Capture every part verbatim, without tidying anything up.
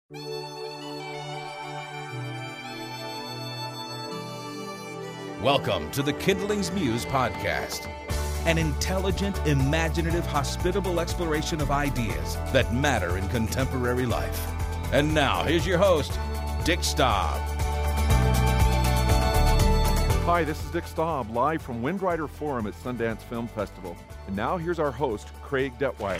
Welcome to the Kindlings Muse podcast, an intelligent, imaginative, hospitable exploration of ideas that matter in contemporary life. And now, here's your host, Dick Staub. Hi, this is Dick Staub, live from Windrider Forum at Sundance Film Festival. And now, here's our host, Craig Detweiler.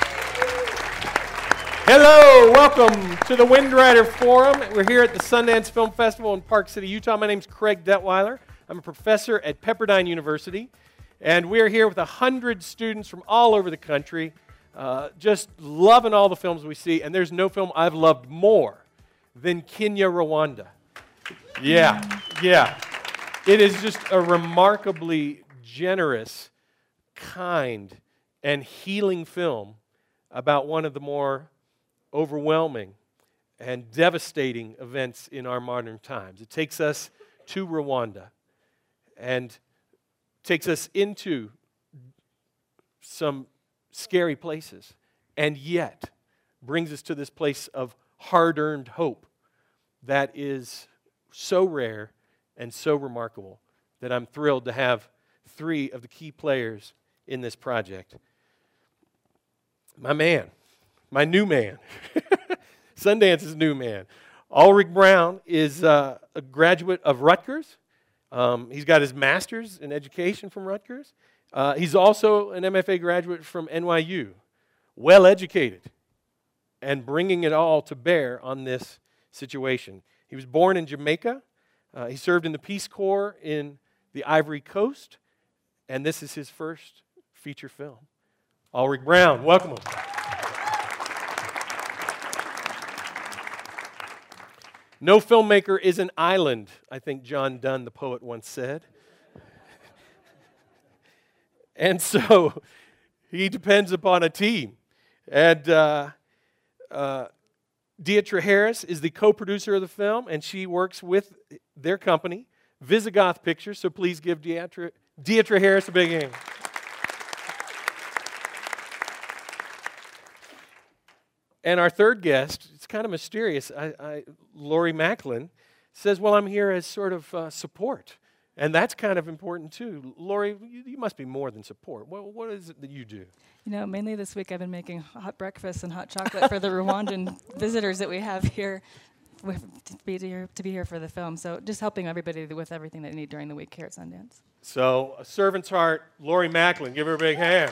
Hello, welcome to the Windrider Forum. We're here at the Sundance Film Festival in Park City, Utah. My name's Craig Detweiler. I'm a professor at Pepperdine University, and we're here with a hundred students from all over the country, uh, just loving all the films we see, and there's no film I've loved more than Kinyarwanda. Yeah, yeah. It is just a remarkably generous, kind, and healing film about one of the more overwhelming and devastating events in our modern times. It takes us to Rwanda and takes us into some scary places, and yet brings us to this place of hard-earned hope that is so rare and so remarkable that I'm thrilled to have three of the key players in this project. My man, my new man, Sundance's new man. Ulrich Braun is uh, a graduate of Rutgers. Um, he's got his master's in education from Rutgers. Uh, he's also an M F A graduate from N Y U, well-educated, and bringing it all to bear on this situation. He was born in Jamaica. Uh, he served in the Peace Corps in the Ivory Coast, and this is his first feature film. Ulrich Braun, welcome him. No filmmaker is an island, I think John Donne, the poet, once said. And so he depends upon a team. And uh, uh, Deidre Harris is the co-producer of the film, and she works with their company, Visigoth Pictures. So please give Deidre, Deidre Harris a big hand. And our third guest, it's kind of mysterious. I, I, Laurie Macklin says, well, I'm here as sort of uh, support. And that's kind of important, too. Laurie, you, you must be more than support. What, what is it that you do? You know, mainly this week I've been making hot breakfast and hot chocolate for the Rwandan visitors that we have here with, to, be here to be here for the film. So just helping everybody with everything they need during the week here at Sundance. So, a servant's heart, Laurie Macklin. Give her a big hand.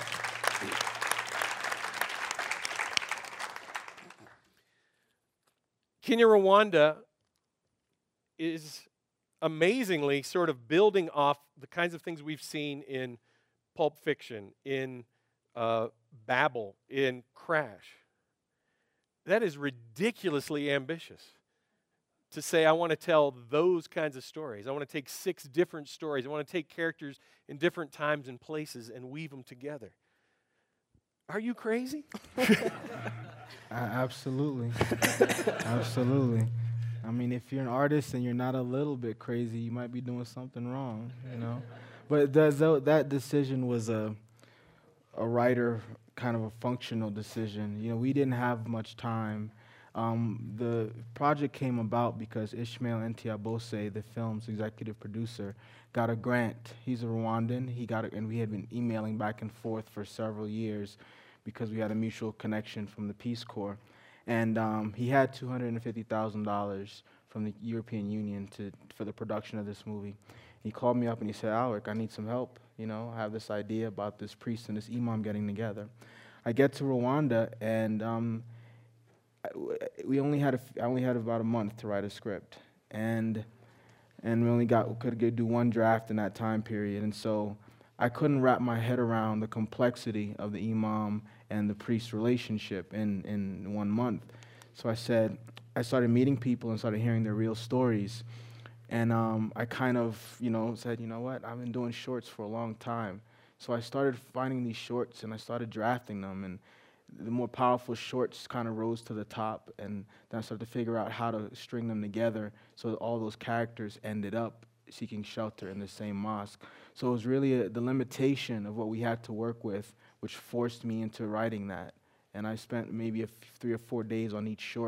Kinyarwanda is amazingly sort of building off the kinds of things we've seen in Pulp Fiction, in uh, Babel, in Crash. That is ridiculously ambitious to say, I want to tell those kinds of stories. I want to take six different stories. I want to take characters in different times and places and weave them together. Are you crazy? Uh, absolutely. Absolutely. I mean, if you're an artist and you're not a little bit crazy, you might be doing something wrong, you know? But does that, that decision was a, a writer kind of a functional decision. You know, we didn't have much time. Um, the project came about because Ishmael Entiabose, the film's executive producer, got a grant. He's a Rwandan. He got it, and we had been emailing back and forth for several years because we had a mutual connection from the Peace Corps. And um, he had two hundred fifty thousand dollars from the European Union to for the production of this movie. He called me up and he said, Alec, I need some help. You know, I have this idea about this priest and this imam getting together. I get to Rwanda, and um, we only had a f- I only had about a month to write a script, and and we only got could get, do one draft in that time period, and so I couldn't wrap my head around the complexity of the imam and the priest relationship in, in one month. So I said, I started meeting people and started hearing their real stories. And um, I kind of, you know, said, you know what, I've been doing shorts for a long time. So I started finding these shorts and I started drafting them. And the more powerful shorts kind of rose to the top. And then I started to figure out how to string them together so that all those characters ended up seeking shelter in the same mosque. So it was really a, the limitation of what we had to work with, which forced me into writing that. And I spent maybe a f- three or four days on each short,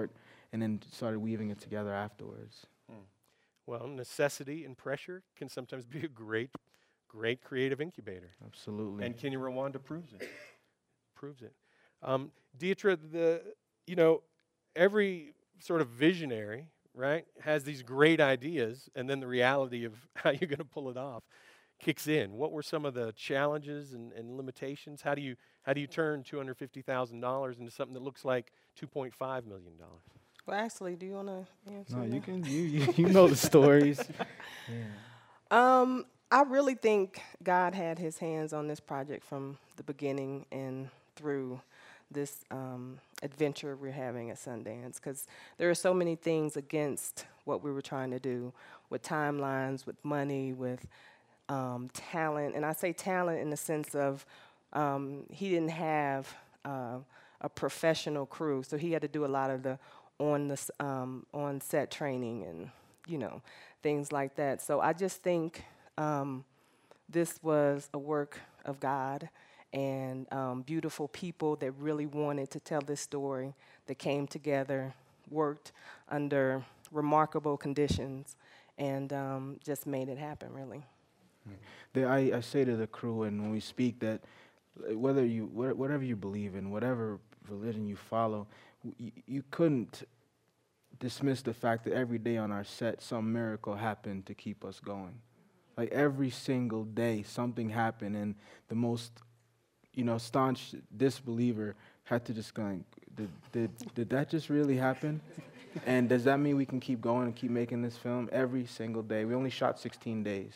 and then started weaving it together afterwards. Well, necessity and pressure can sometimes be a great, great creative incubator. Absolutely. And Kenya Rwanda proves it. proves it. Um, Dietra, the you know, every sort of visionary, right, has these great ideas, and then the reality of how you're going to pull it off kicks in. What were some of the challenges and, and limitations? How do you how do you turn two hundred fifty thousand dollars into something that looks like two point five million dollars? Well, actually, do you want to answer? No, you that? can. You you, you know the stories. Yeah. Um, I really think God had His hands on this project from the beginning and through this um, adventure we're having at Sundance, because there are so many things against what we were trying to do with timelines, with money, with um, talent. And I say talent in the sense of um, he didn't have uh, a professional crew, so he had to do a lot of the on the s- um, on set training and you know things like that. So I just think um, this was a work of God and um, beautiful people that really wanted to tell this story, that came together, worked under remarkable conditions, and um, just made it happen, really. The, I, I say to the crew, and when we speak, that uh, whether you wh- whatever you believe in, whatever religion you follow, w- y- you couldn't dismiss the fact that every day on our set, some miracle happened to keep us going. Like every single day, something happened, and the most, you know, staunch disbeliever had to just go, like, did, did, did that just really happen? And does that mean we can keep going and keep making this film every single day? We only shot sixteen days.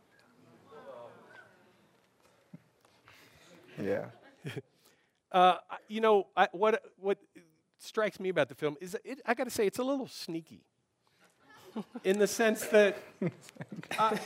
Yeah. Uh, I- you know, I, what what strikes me about the film is it, I got to say it's a little sneaky, in the sense that I,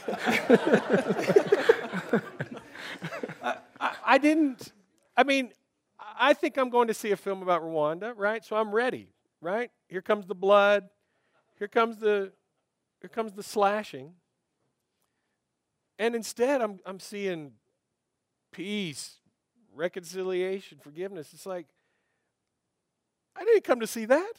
I, I, I didn't. I mean, I think I'm going to see a film about Rwanda, right? So I'm ready, right? Here comes the blood. Here comes the here comes the slashing. And instead, I'm I'm seeing peace, reconciliation, forgiveness. It's like, I didn't come to see that.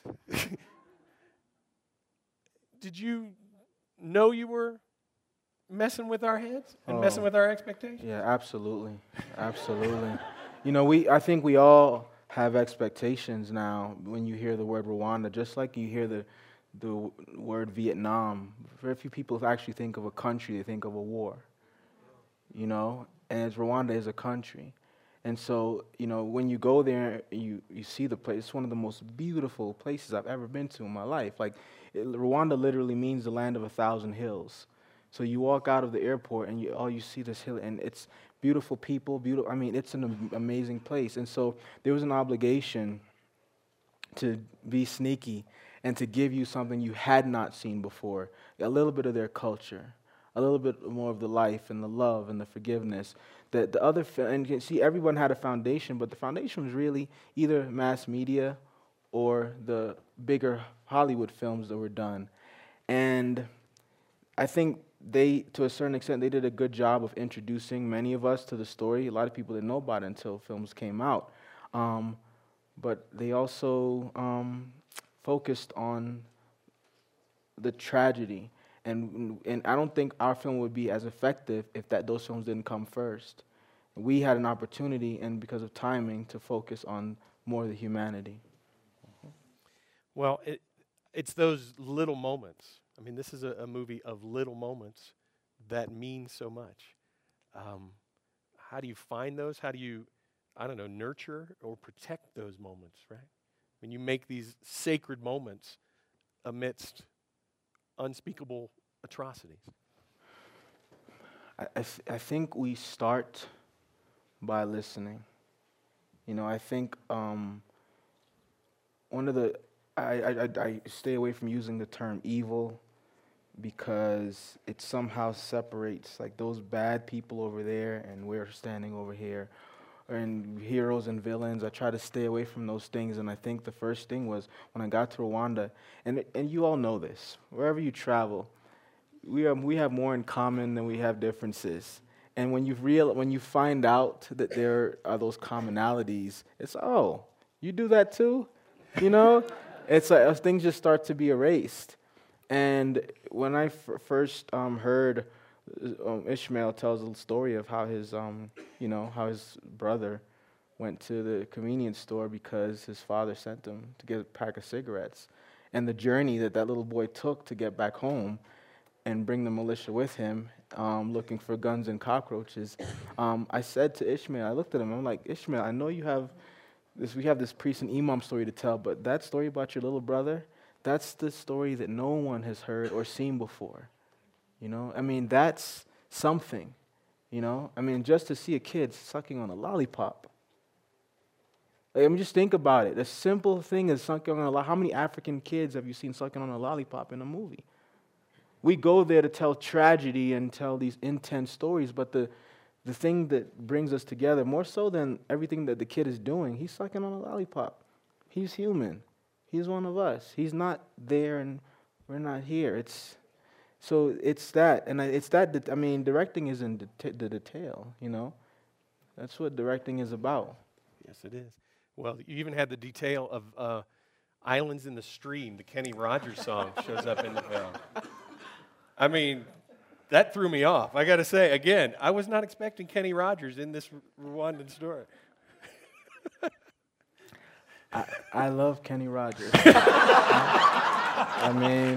Did you know you were messing with our heads and Oh. messing with our expectations? Yeah, absolutely, absolutely. You know, we. I think we all have expectations now when you hear the word Rwanda, just like you hear the the w- word Vietnam. Very few people actually think of a country; they think of a war. You know, and as Rwanda is a country, and so you know when you go there, you you see the place. It's one of the most beautiful places I've ever been to in my life. Like it, Rwanda literally means the land of a thousand hills. So you walk out of the airport and you, all you see this hill, and it's beautiful people, beautiful. I mean, it's an am- amazing place. And so there was an obligation to be sneaky and to give you something you had not seen before, a little bit of their culture, a little bit more of the life and the love and the forgiveness. That the other, fi- and you can see everyone had a foundation, but the foundation was really either mass media or the bigger Hollywood films that were done. And I think they, to a certain extent, they did a good job of introducing many of us to the story. A lot of people didn't know about it until films came out. Um, but they also um, focused on the tragedy. And, and I don't think our film would be as effective if that those films didn't come first. We had an opportunity, and because of timing, to focus on more of the humanity. Well, it, it's those little moments. I mean, this is a, a movie of little moments that mean so much. Um, how do you find those? How do you, I don't know, nurture or protect those moments, right? When you make these sacred moments amidst unspeakable atrocities. I, I, th- I think we start by listening. You know, I think um, one of the, I, I, I, I stay away from using the term evil because it somehow separates like those bad people over there and we're standing over here, and heroes and villains. I try to stay away from those things, and I think the first thing was when I got to Rwanda, and and you all know this, wherever you travel, we are, we have more in common than we have differences. And when you real when you find out that there are those commonalities, it's, oh, you do that too, you know? it's like uh, things just start to be erased. And when I f- first um, heard uh, um, Ishmael tells a story of how his, um, you know, how his brother went to the convenience store because his father sent him to get a pack of cigarettes, and the journey that that little boy took to get back home and bring the militia with him, um, looking for guns and cockroaches. Um, I said to Ishmael, I looked at him, I'm like, Ishmael, I know you have this, we have this priest and imam story to tell, but that story about your little brother, that's the story that no one has heard or seen before. You know, I mean, that's something, you know? I mean, just to see a kid sucking on a lollipop. Like, I mean, just think about it. The simple thing is sucking on a lollipop. How many African kids have you seen sucking on a lollipop in a movie? We go there to tell tragedy and tell these intense stories, but the, the thing that brings us together, more so than everything that the kid is doing, he's sucking on a lollipop. He's human. He's one of us. He's not there and we're not here. It's so it's that, and it's that. that I mean, directing is in det- the detail. You know, that's what directing is about. Yes, it is. Well, you even had the detail of uh, "Islands in the Stream," the Kenny Rogers song, shows up in the film. I mean, that threw me off. I got to say, again, I was not expecting Kenny Rogers in this Rwandan story. I, I love Kenny Rogers. I mean,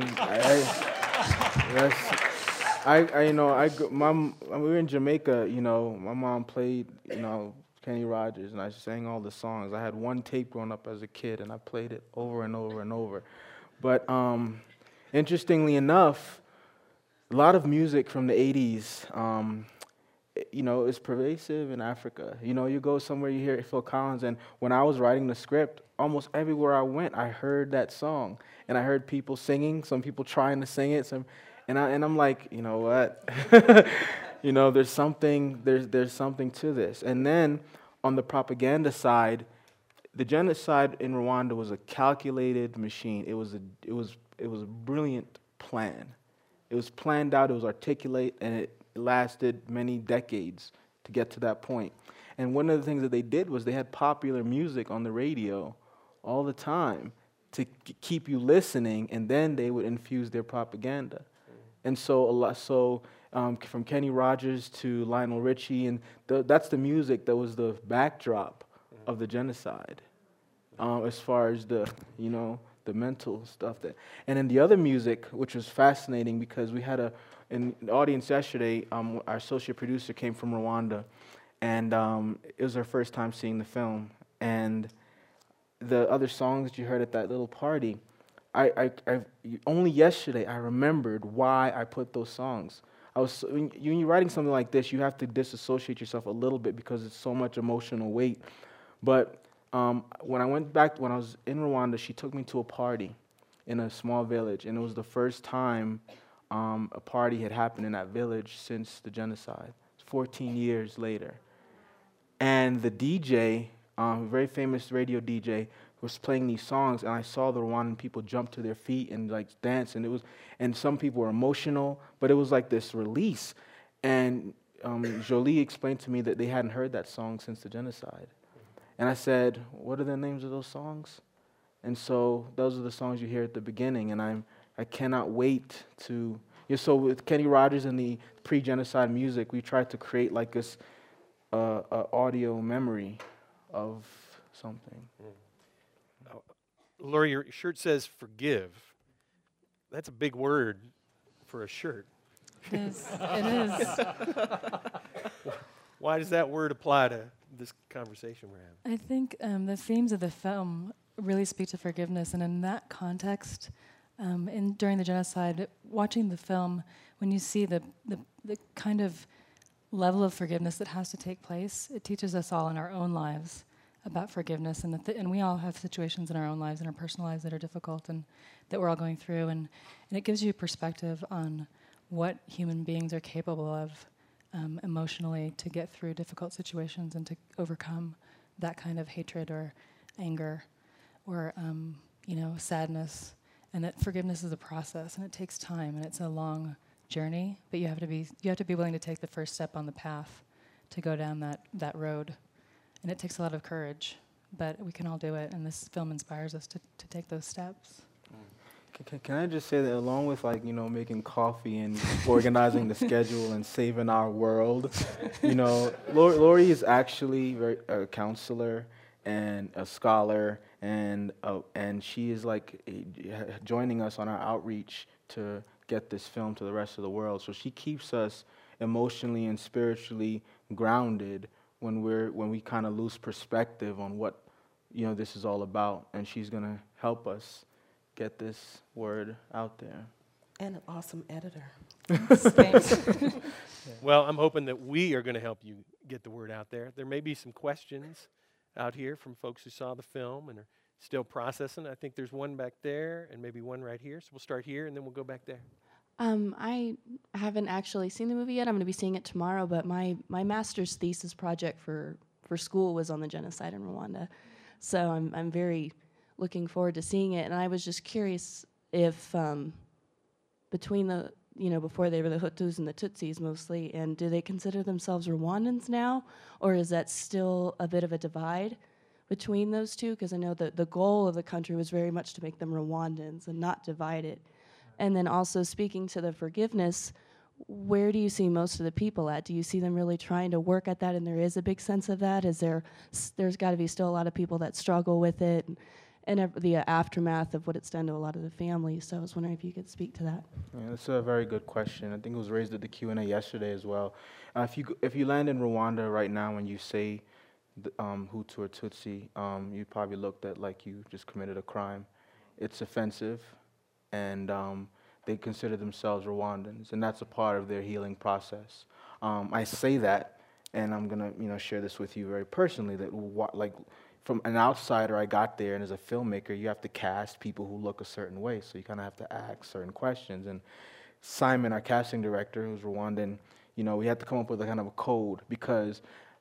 I, that's, I, I, you know, I, my, we were in Jamaica, you know, my mom played, you know, Kenny Rogers, and I sang all the songs. I had one tape growing up as a kid, and I played it over and over and over. But um, interestingly enough, a lot of music from the eighties, um, you know, is pervasive in Africa. You know, you go somewhere, you hear Phil Collins, and when I was writing the script, almost everywhere I went, I heard that song, and I heard people singing, some people trying to sing it, some, and I and I'm like, you know what, you know, there's something, there's there's something to this. And then on the propaganda side, the genocide in Rwanda was a calculated machine. It was a it was it was a brilliant plan. It was planned out, it was articulate, and it lasted many decades to get to that point. And one of the things that they did was they had popular music on the radio all the time to k- keep you listening, and then they would infuse their propaganda. Mm. And so, a lot, so um, from Kenny Rogers to Lionel Richie, and th- that's the music that was the backdrop mm. of the genocide, um, as far as the, you know, the mental stuff that, and then the other music, which was fascinating because we had a, in the audience yesterday, um, our associate producer came from Rwanda, and um, it was her first time seeing the film, and the other songs that you heard at that little party, I, I, I only yesterday I remembered why I put those songs. I was when you're writing something like this, you have to disassociate yourself a little bit because it's so much emotional weight, but Um, when I went back, when I was in Rwanda, she took me to a party in a small village, and it was the first time um, a party had happened in that village since the genocide, fourteen years later. And the D J, um, a very famous radio D J, was playing these songs, and I saw the Rwandan people jump to their feet and like dance, and it was, and some people were emotional, but it was like this release. And um, Jolie explained to me that they hadn't heard that song since the genocide. And I said, what are the names of those songs? And so those are the songs you hear at the beginning, and I'm I cannot wait to, you know, so with Kenny Rogers and the pre-genocide music, we tried to create like this uh, uh, audio memory of something. Mm. Uh, Lori, your shirt says forgive. That's a big word for a shirt. It is. It is. Why does that word apply to this conversation we're having? I think um, the themes of the film really speak to forgiveness, and in that context, um, in during the genocide, watching the film, when you see the, the the kind of level of forgiveness that has to take place, it teaches us all in our own lives about forgiveness, and that th- and we all have situations in our own lives, in our personal lives that are difficult, and that we're all going through, and and it gives you perspective on what human beings are capable of. Um, emotionally to get through difficult situations and to overcome that kind of hatred or anger or um, you know, sadness, and that forgiveness is a process and it takes time and it's a long journey, but you have to be you have to be willing to take the first step on the path to go down that, that road, and it takes a lot of courage but we can all do it, and this film inspires us to, to take those steps. Can, can, can I just say that along with, like, you know, making coffee and organizing the schedule and saving our world, you know, Lori, Lori is actually very, a counselor and a scholar, and uh, and she is like uh, joining us on our outreach to get this film to the rest of the world. So she keeps us emotionally and spiritually grounded when we're when we kind of lose perspective on what, you know, this is all about, and she's gonna help us get this word out there. And an awesome editor. Thanks. Well, I'm hoping that we are going to help you get the word out there. There may be some questions out here from folks who saw the film and are still processing. I think there's one back there and maybe one right here. So we'll start here and then we'll go back there. Um, I haven't actually seen the movie yet. I'm going to be seeing it tomorrow, but my, my master's thesis project for, for school was on the genocide in Rwanda. So I'm I'm very looking forward to seeing it. And I was just curious if um, between the, you know, before they were the Hutus and the Tutsis mostly, and do they consider themselves Rwandans now? Or is that still a bit of a divide between those two? Because I know that the goal of the country was very much to make them Rwandans and not divide it. And then also speaking to the forgiveness, where do you see most of the people at? Do you see them really trying to work at that, and there is a big sense of that? Is there, there's got to be still a lot of people that struggle with it, and, and ev- the uh, aftermath of what it's done to a lot of the families. So I was wondering if you could speak to that. Yeah, that's a very good question. I think it was raised at the Q and A yesterday as well. Uh, if you g- if you land in Rwanda right now and you say the, um, Hutu or Tutsi, um, you probably looked at like you just committed a crime. It's offensive, and um, they consider themselves Rwandans, and that's a part of their healing process. Um, I say that, and I'm gonna, you know, share this with you very personally. That wa- like, from an outsider, I got there, and as a filmmaker, you have to cast people who look a certain way, so you kind of have to ask certain questions. And Simon, our casting director, who's Rwandan, you know, we had to come up with a kind of a code because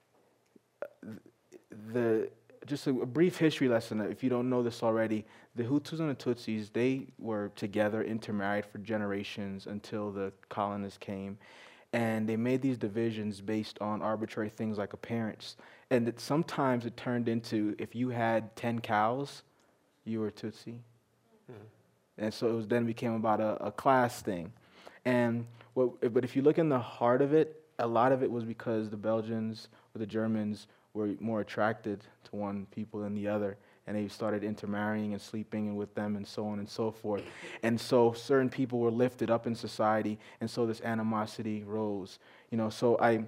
the just a, a brief history lesson, if you don't know this already, the Hutus and the Tutsis, they were together, intermarried for generations until the colonists came. And they made these divisions based on arbitrary things like appearance. And it, sometimes it turned into, if you had ten cows, you were Tutsi. Mm-hmm. And so it was then became about a, a class thing. And what, but if you look in the heart of it, a lot of it was because the Belgians or the Germans were more attracted to one people than the other, and they started intermarrying and sleeping with them and so on and so forth. And so certain people were lifted up in society, and so this animosity rose. You know, so I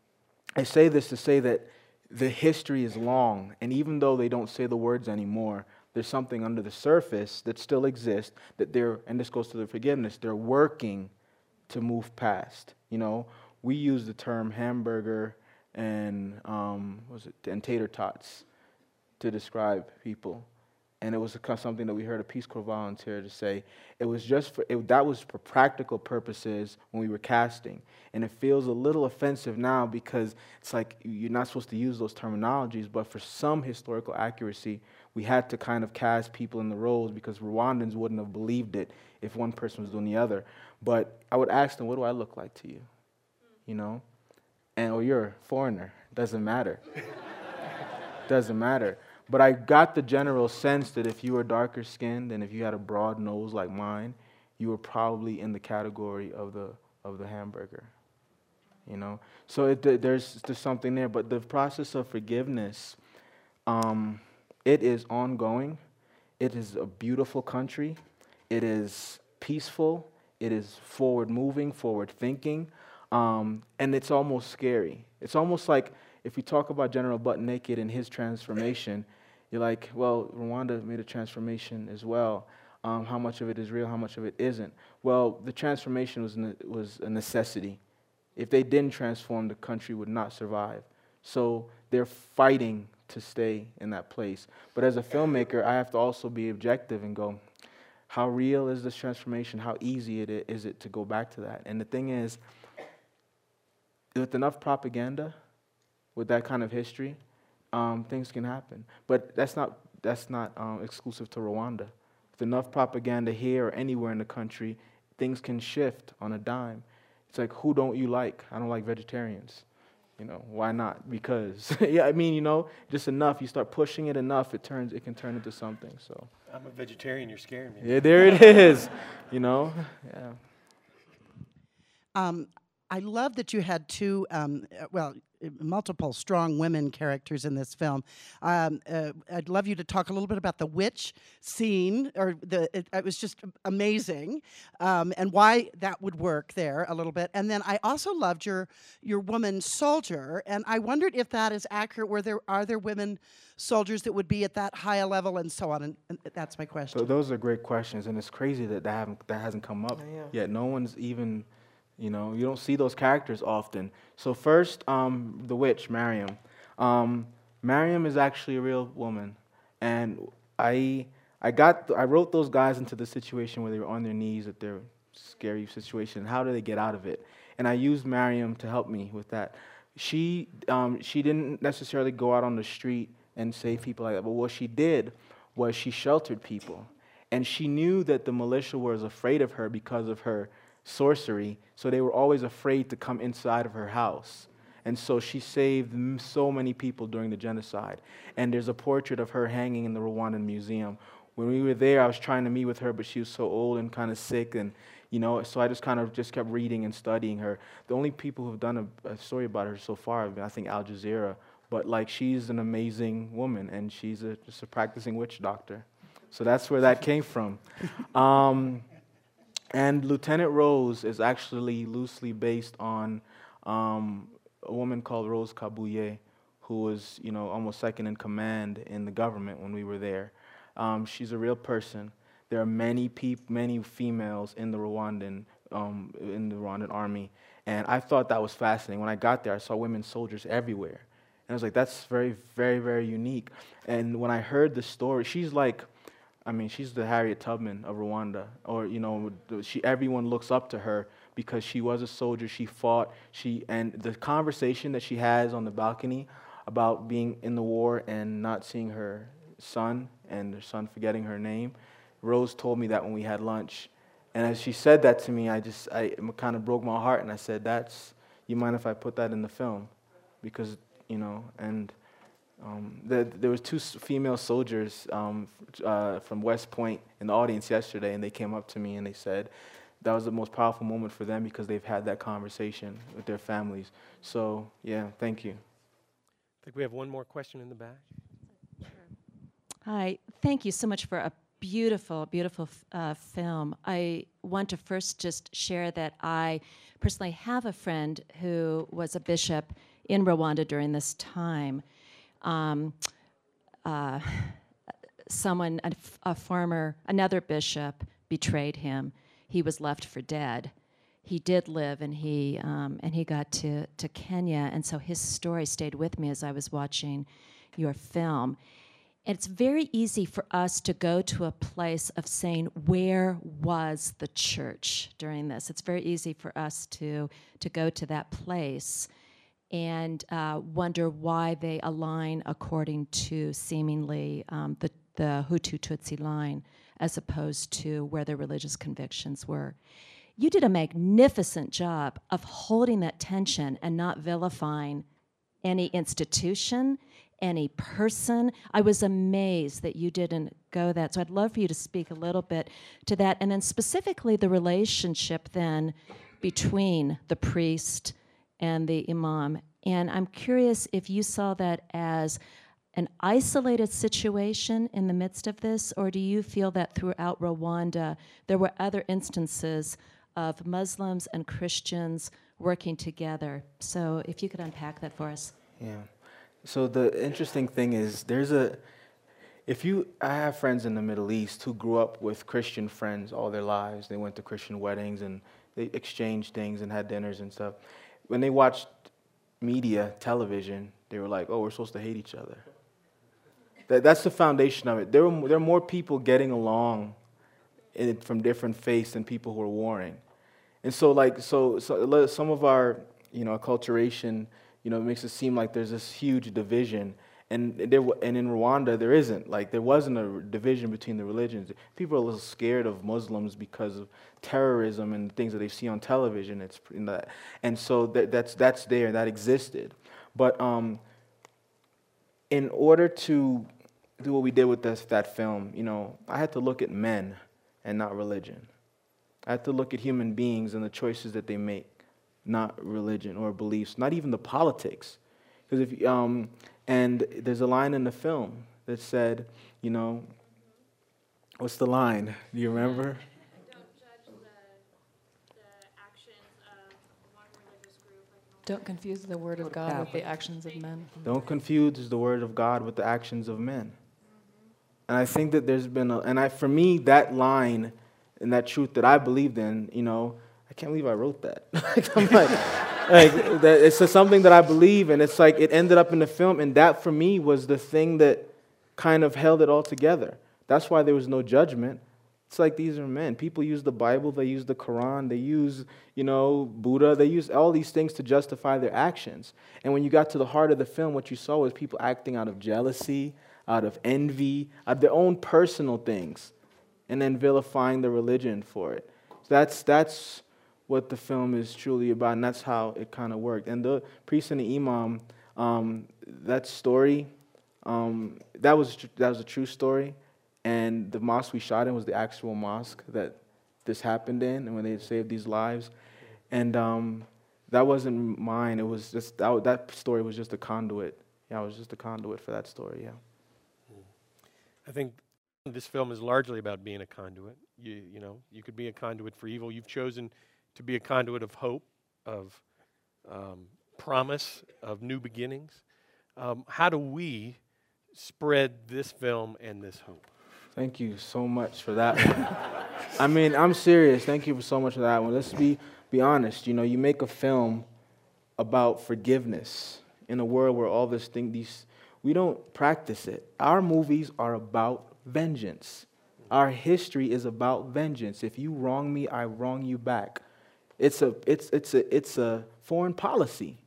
I say this to say that the history is long, and even though they don't say the words anymore, there's something under the surface that still exists that they're, and this goes to the forgiveness, they're working to move past. You know, we use the term hamburger and um, what was it, and tater tots to describe people. And it was a, something that we heard a Peace Corps volunteer to say. It was just for, it, that was for practical purposes when we were casting. And it feels a little offensive now because it's like you're not supposed to use those terminologies, but for some historical accuracy, we had to kind of cast people in the roles because Rwandans wouldn't have believed it if one person was doing the other. But I would ask them, what do I look like to you? You know? And, or you're a foreigner. Doesn't matter. Doesn't matter. But I got the general sense that if you were darker skinned and if you had a broad nose like mine, you were probably in the category of the of the hamburger. You know, so it, there's there's something there. But the process of forgiveness, um, it is ongoing. It is a beautiful country. It is peaceful. It is forward moving, forward thinking, um, and it's almost scary. It's almost like if we talk about General Butt Naked and his transformation, you're like, well, Rwanda made a transformation as well. Um, how much of it is real? How much of it isn't? Well, the transformation was ne- was a necessity. If they didn't transform, the country would not survive. So they're fighting to stay in that place. But as a filmmaker, I have to also be objective and go, how real is this transformation? How easy it is it to go back to that? And the thing is, with enough propaganda, with that kind of history, um, things can happen. But that's not that's not um, exclusive to Rwanda. With enough propaganda here or anywhere in the country, things can shift on a dime. It's like, who don't you like? I don't like vegetarians. You know, why not? Because, yeah, I mean, you know, just enough. You start pushing it enough, it turns, it can turn into something. So I'm a vegetarian. You're scaring me. yeah, there it is. You know, yeah. Um, I love that you had two, um, uh, well, uh, multiple strong women characters in this film. Um, uh, I'd love you to talk a little bit about the witch scene, or the it, it was just amazing, um, and why that would work there a little bit. And then I also loved your your woman soldier, and I wondered if that is accurate. Were there are there women soldiers that would be at that high a level, and so on? And, and that's my question. So those are great questions, and it's crazy that that, haven't, that hasn't come up Oh, yeah. yet. No one's even. You know, you don't see those characters often. So first, um, the witch, Mariam. Um, Mariam is actually a real woman, and I, I got, I wrote those guys into the situation where they were on their knees at their scary situation. How do they get out of it? And I used Mariam to help me with that. She, um, she didn't necessarily go out on the street and save people like that, but what she did was she sheltered people, and she knew that the militia was afraid of her because of her sorcery, so they were always afraid to come inside of her house. And so she saved m- so many people during the genocide. And there's a portrait of her hanging in the Rwandan Museum. When we were there, I was trying to meet with her, but she was so old and kind of sick, and you know, so I just kind of just kept reading and studying her. The only people who've done a, a story about her so far have been, I think, Al Jazeera. But like, she's an amazing woman, and she's a, just a practicing witch doctor. So that's where that came from. Um, And Lieutenant Rose is actually loosely based on um, a woman called Rose Kabuye, who was, you know, almost second in command in the government when we were there. Um, she's a real person. There are many peop- many females in the Rwandan um, in the Rwandan army, and I thought that was fascinating. When I got there, I saw women soldiers everywhere, and I was like, that's very, very, very unique. And when I heard the story, she's like, I mean, she's the Harriet Tubman of Rwanda, or you know, she. Everyone looks up to her because she was a soldier. She fought. She and the conversation that she has on the balcony about being in the war and not seeing her son, and her son forgetting her name. Rose told me that when we had lunch, and as she said that to me, I just, I it kind of broke my heart, and I said, "That's. You mind if I put that in the film?" Because you know, and. Um, the, there was two s- female soldiers um, f- uh, from West Point in the audience yesterday, and they came up to me and they said that was the most powerful moment for them because they've had that conversation with their families. So, yeah, thank you. I think we have one more question in the back. Hi, thank you so much for a beautiful, beautiful f- uh, film. I want to first just share that I personally have a friend who was a bishop in Rwanda during this time. Um, uh, someone, a, f- a farmer, another bishop betrayed him. He was left for dead. He did live, and he um, and he got to, to Kenya, and so his story stayed with me as I was watching your film. And it's very easy for us to go to a place of saying, where was the church during this? It's very easy for us to, to go to that place and uh, wonder why they align according to seemingly um, the, the Hutu-Tutsi line as opposed to where their religious convictions were. You did a magnificent job of holding that tension and not vilifying any institution, any person. I was amazed that you didn't go that. So I'd love for you to speak a little bit to that, and then specifically the relationship then between the priest and the imam. And I'm curious if you saw that as an isolated situation in the midst of this, or do you feel that throughout Rwanda there were other instances of Muslims and Christians working together? So if you could unpack that for us. Yeah. So the interesting thing is there's a, if you, I have friends in the Middle East who grew up with Christian friends all their lives. They went to Christian weddings and they exchanged things and had dinners and stuff. When they watched media, television, they were like, oh, we're supposed to hate each other. That, that's the foundation of it. There were, there are more people getting along in it from different faiths than people who are warring. And so, like, so, so some of our, you know, acculturation, you know, it makes it seem like there's this huge division. And there, wa- and in Rwanda, there isn't. Like, there wasn't a division between the religions. People are a little scared of Muslims because of terrorism and things that they see on television. It's in that, and so that, that's that's there. That existed. But um, in order to do what we did with this, that film, you know, I had to look at men and not religion. I had to look at human beings and the choices that they make, not religion or beliefs, not even the politics. Because if um, and there's a line in the film that said, you know, what's the line? Do you remember? Don't judge the, the actions of one religious group. Like Don't confuse the word of God with the actions of men. Don't confuse the word of God with the actions of men. And I think that there's been, a, and I, for me, that line and that truth that I believed in, you know, I can't believe I wrote that. I'm like, like that, it's just something that I believe, and it's like it ended up in the film, and that for me was the thing that kind of held it all together. That's why there was no judgment. It's like these are men. People use the Bible, they use the Quran, they use, you know, Buddha, they use all these things to justify their actions. And when you got to the heart of the film, what you saw was people acting out of jealousy, out of envy, out of their own personal things, and then vilifying the religion for it. So that's that's what the film is truly about, and that's how it kind of worked. And the priest and the imam, um, that story, um, that was that was a true story. And the mosque we shot in was the actual mosque that this happened in, and when they saved these lives. And um, that wasn't mine. It was just that, that story was just a conduit. Yeah, it was just a conduit for that story. Yeah. I think this film is largely about being a conduit. You, you know, you could be a conduit for evil. You've chosen to be a conduit of hope, of um, promise, of new beginnings. Um, how do we spread this film and this hope? Thank you so much for that one. I mean, I'm serious. Thank you for so much for that one. Let's be be honest. You know, you make a film about forgiveness in a world where all this thing, these we don't practice it. Our movies are about vengeance. Our history is about vengeance. If you wrong me, I wrong you back. It's a it's it's a it's a foreign policy.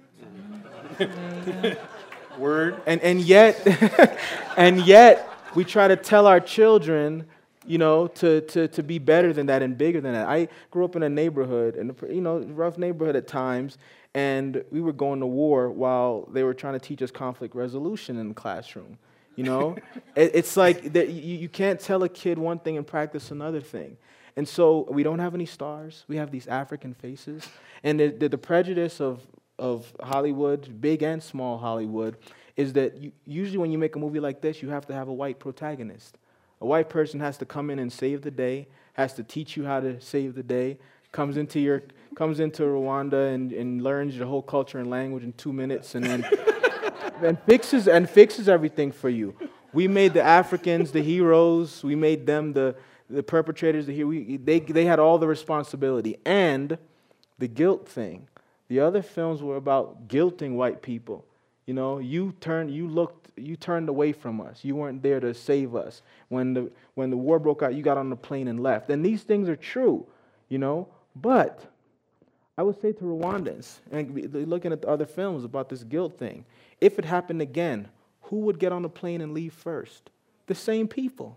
Word. And and yet and yet we try to tell our children, you know, to, to, to be better than that and bigger than that. I grew up in a neighborhood, in a, you know, rough neighborhood at times, and we were going to war while they were trying to teach us conflict resolution in the classroom. You know, it, it's like that you, you can't tell a kid one thing and practice another thing. And so we don't have any stars. We have these African faces, and the, the, the prejudice of of Hollywood, big and small Hollywood, is that you, usually when you make a movie like this, you have to have a white protagonist. A white person has to come in and save the day, has to teach you how to save the day, comes into your comes into Rwanda and, and learns your whole culture and language in two minutes, and then and fixes and fixes everything for you. We made the Africans the heroes. We made them the the perpetrators the hero. They they had all the responsibility and the guilt thing. The other films were about guilting white people. You know, you turned, you looked, you turned away from us. You weren't there to save us. When the when the war broke out, you got on the plane and left. And these things are true, you know. But I would say to Rwandans, and looking at the other films about this guilt thing, if it happened again, who would get on the plane and leave first? The same people.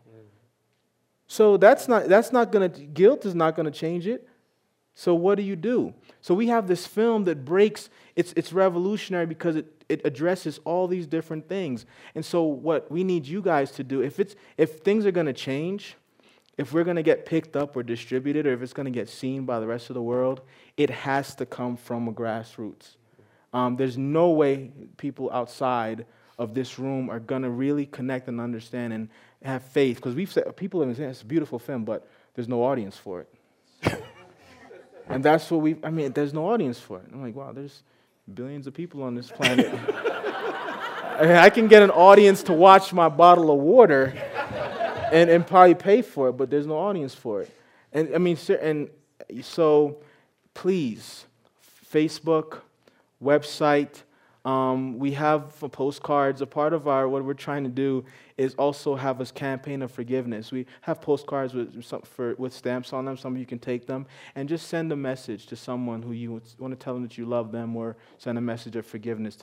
So that's not that's not gonna guilt is not gonna change it. So what do you do? So we have this film that breaks, it's it's revolutionary because it, it addresses all these different things. And so what we need you guys to do, if it's if things are going to change, if we're going to get picked up or distributed, or if it's going to get seen by the rest of the world, it has to come from a grassroots. Um, there's no way people outside of this room are going to really connect and understand and have faith. Because we've said, people have been saying it's a beautiful film, but there's no audience for it. And that's what we, I mean, there's no audience for it. I'm like, wow, there's billions of people on this planet. I, mean, I can get an audience to watch my bottle of water and, and probably pay for it, but there's no audience for it. And I mean, and so please, Facebook, website, um, we have postcards. A part of our, what we're trying to do is also have a campaign of forgiveness. We have postcards with some, for, with stamps on them. Some of you can take them and just send a message to someone who you want to tell them that you love them, or send a message of forgiveness to them,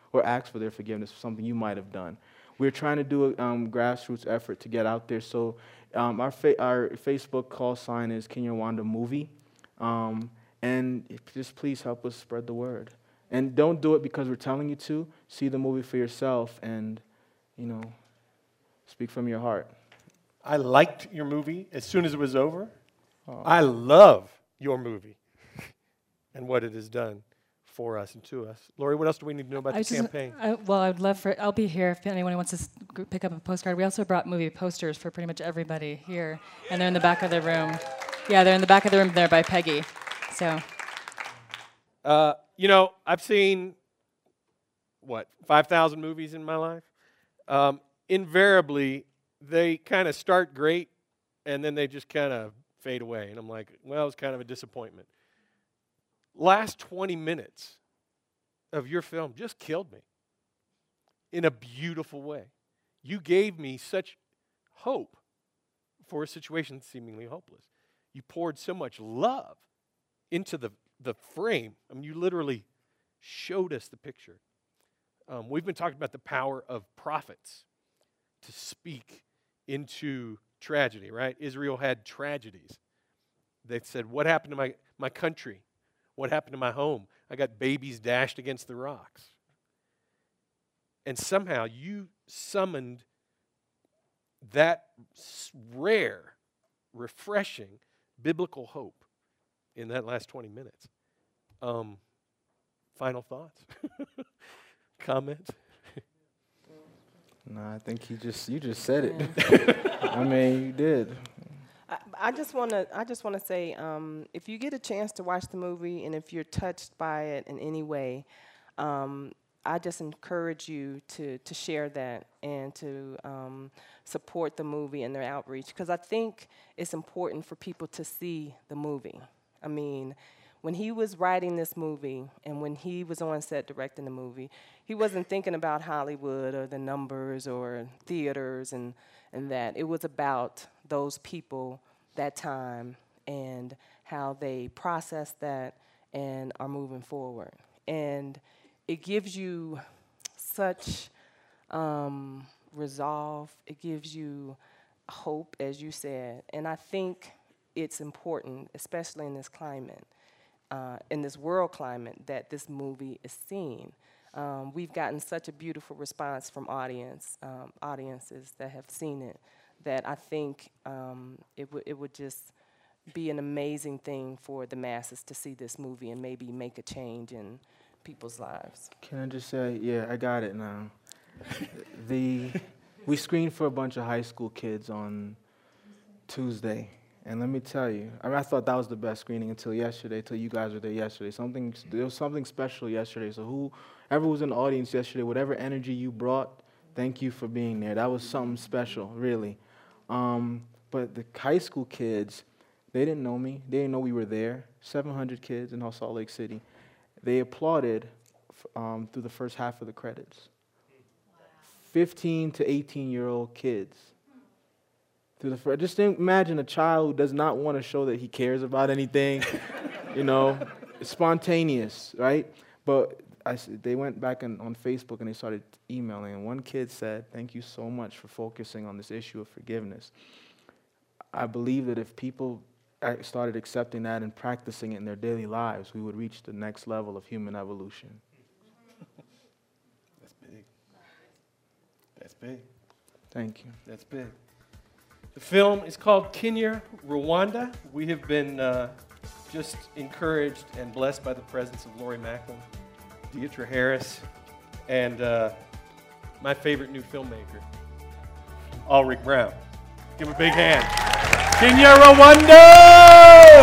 or ask for their forgiveness for something you might have done. We're trying to do a um, grassroots effort to get out there. So um, our, fa- our Facebook call sign is Kinyarwanda Movie. Um, and just please help us spread the word. And don't do it because we're telling you to. See the movie for yourself and, you know, speak from your heart. I liked your movie as soon as it was over. Oh. I love your movie and what it has done for us and to us. Lori, what else do we need to know about I the just, campaign? I, well, I'd love for, I'll be here if anyone wants to s- g- pick up a postcard. We also brought movie posters for pretty much everybody here, and they're in the back of the room. Yeah, they're in the back of the room there by Peggy. So, uh, you know, I've seen, what, five thousand movies in my life? Um, invariably, they kind of start great, and then they just kind of fade away. And I'm like, well, it was kind of a disappointment. Last twenty minutes of your film just killed me in a beautiful way. You gave me such hope for a situation seemingly hopeless. You poured so much love into the, the frame. I mean, you literally showed us the picture. Um, we've been talking about the power of prophets to speak into tragedy, right? Israel had tragedies. They said, what happened to my, my country? What happened to my home? I got babies dashed against the rocks. And somehow you summoned that rare, refreshing, biblical hope in that last twenty minutes. Um, final thoughts? Comments? No, I think he just you just said it. I mean, you did. I, I just want to. I just want to say, um, if you get a chance to watch the movie, and if you're touched by it in any way, um, I just encourage you to to share that and to um, support the movie and their outreach, because I think it's important for people to see the movie. I mean, when he was writing this movie and when he was on set directing the movie, he wasn't thinking about Hollywood or the numbers or theaters and, and that. It was about those people, that time, and how they process that and are moving forward. And it gives you such um, resolve. It gives you hope, as you said. And I think it's important, especially in this climate, Uh, in this world climate, that this movie is seen. Um, we've gotten such a beautiful response from audience, um, audiences that have seen it, that I think um, it, w- it would just be an amazing thing for the masses to see this movie and maybe make a change in people's lives. Can I just say, yeah, I got it now. the we screened for a bunch of high school kids on Tuesday. And let me tell you, I mean, I thought that was the best screening until yesterday, until you guys were there yesterday. Something, there was something special yesterday. So whoever was in the audience yesterday, whatever energy you brought, thank you for being there. That was something special, really. Um, but the high school kids, they didn't know me. They didn't know we were there. seven hundred kids in Salt Lake City. They applauded f- um, through the first half of the credits. fifteen to eighteen-year-old kids. Through the fr- just imagine a child who does not want to show that he cares about anything, you know, spontaneous, right? But I s- they went back on, on Facebook and they started emailing, and one kid said, "Thank you so much for focusing on this issue of forgiveness." I believe that if people ac- started accepting that and practicing it in their daily lives, we would reach the next level of human evolution. That's big. That's big. Thank you. That's big. The film is called Kinyarwanda. We have been uh, just encouraged and blessed by the presence of Lori Macklin, Deidre Harris, and uh, my favorite new filmmaker, Ulrich Brown. Give him a big hand. Kinyarwanda!